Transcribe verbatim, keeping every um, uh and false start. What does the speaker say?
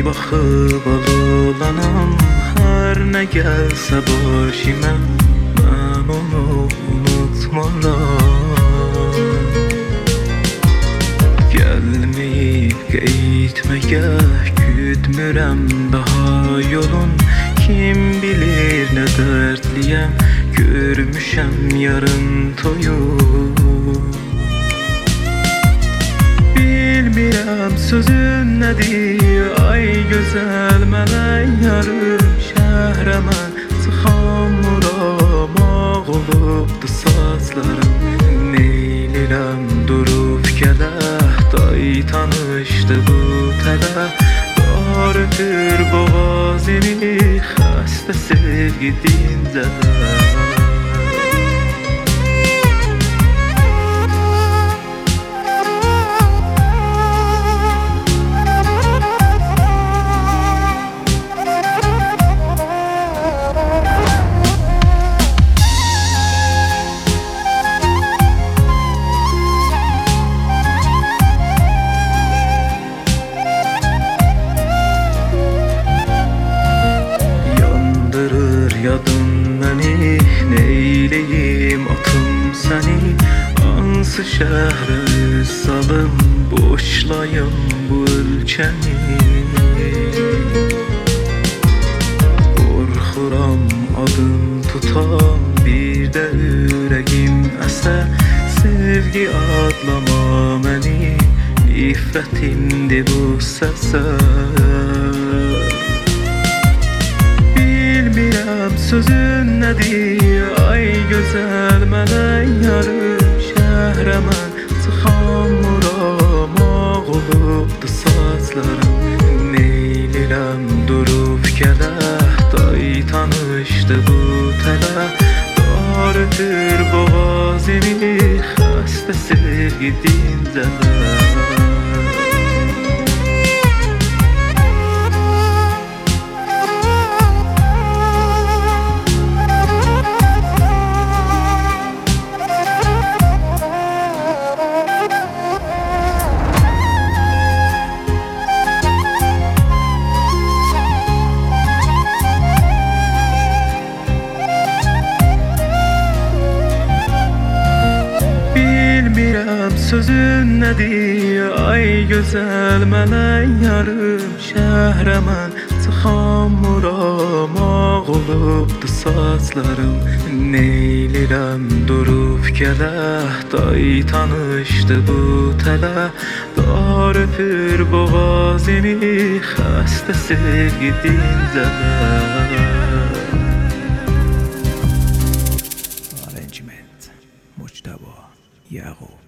baxıb alılanam. Hər nə gəlsə başıma, mən onu unutmaram. Gəlməyib qeytməgə güdmürəm daha yolun. Kim bilir nə dərdliyəm, görmüşəm yarın toyu. Bilmirəm sözün nədir, ay gözəl mələk yarım. Şəhrə mən çıxamuram, ağ olubdu saçlarım. Neylirəm durub gələh, day tanışdı bu tələ. Dar ötür boğazını, xəstə sevgi dincələr. Yadın məni, neyləyim atım səni. Hansı şəhrə üz salım, boşlayım bu ölkəni. Qorxuram adım tutam, bir də ürəyim əsə. Sevgi adlama məni, nifrətimdir bu səsə. Bilmirəm sözün nədir, ay gözəl mələk yarım. Şəhrə mən çıxamuram, ağ olubdu saçlarım. Neylirəm durub gələh, day tanışdı bu tələ. Dar ötür boğazını, xəstə sevgi dincələr. Bilmirəm sözün nədir, ay gözəl mələk yarım. Şəhrə mən çıxamuram, ağ olubdu saçlarım. Neylirəm durub gələh, day tanışdı bu tələ. Dar öpür boğazını, xəstə sevgi dincələr. Arrangement مجتبی یعقوب.